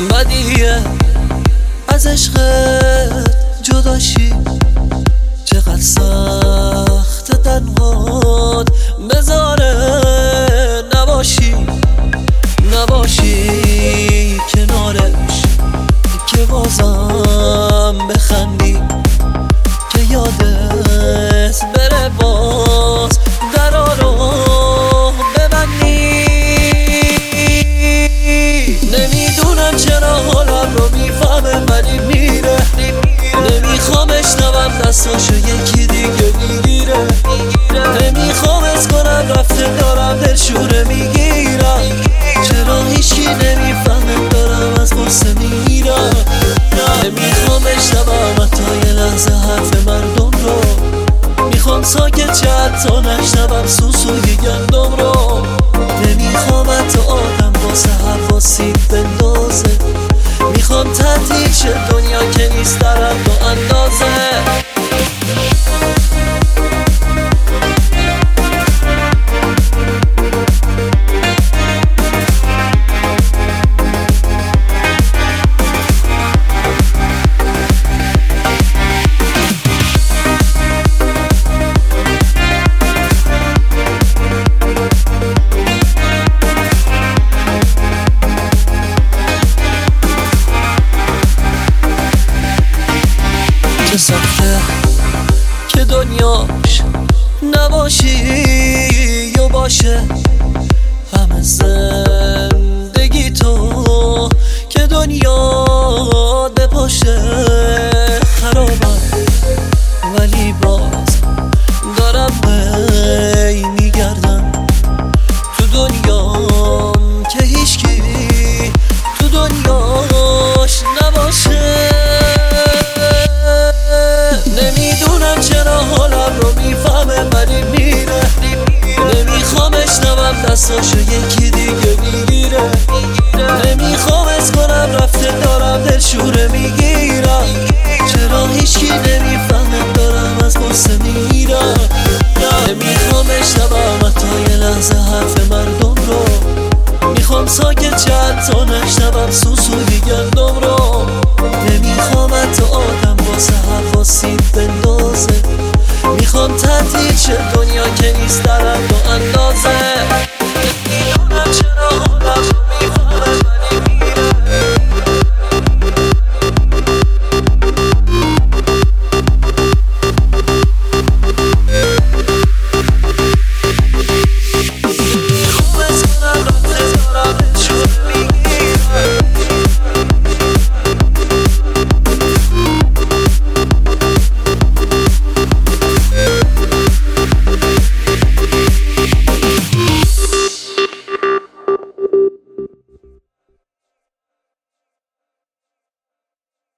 بدیه از عشقت جداشی، چقدر سخت تنهات بذاره نباشی کنارش، که بازم بخندی، که یادت بره باز درا رو ببندی. نمیدونم چرا حالم رو میفهمه ولی میره، نمیخوام اشنوم دستاشو یکی دیگه میگیره، نمیخوام از کنم رفته دارم دلشوره میگیرم، چرا هیچی نمیفهمه دارم از غصه میرم. نمیخوام اشنوم حتی یه لحظه حرف مردم رو، میخوام ساکت چه حتی نشنوم سوسوی گندم رو، نمیخوام حتی آدم واسه حواسی بندازه، میخوام تعطیل شه دنیا که نیست در حد و اندازه. چه سخته که دنیاش نباشی یا باشه، همه زندگی تو که دنیا بپاشه. خرابم ولی باز دارم پی میگردم تو دنیام که هیچکی تو دنیاش نباشه. نمیدونم چرا حالم رو میفهمه ولی میره، نمیخوام اشنوم دستاشو یکی دیگه میگیره، نمیخوام از کنم رفته دارم دلشوره میگیرم، چرا هیچی نمیفهمه دارم از غصه میرم. نمیخوام اشنوم حتی یه لحظه حرف مردم رو، میخوام ساکت چه حتی نشنوم سوسو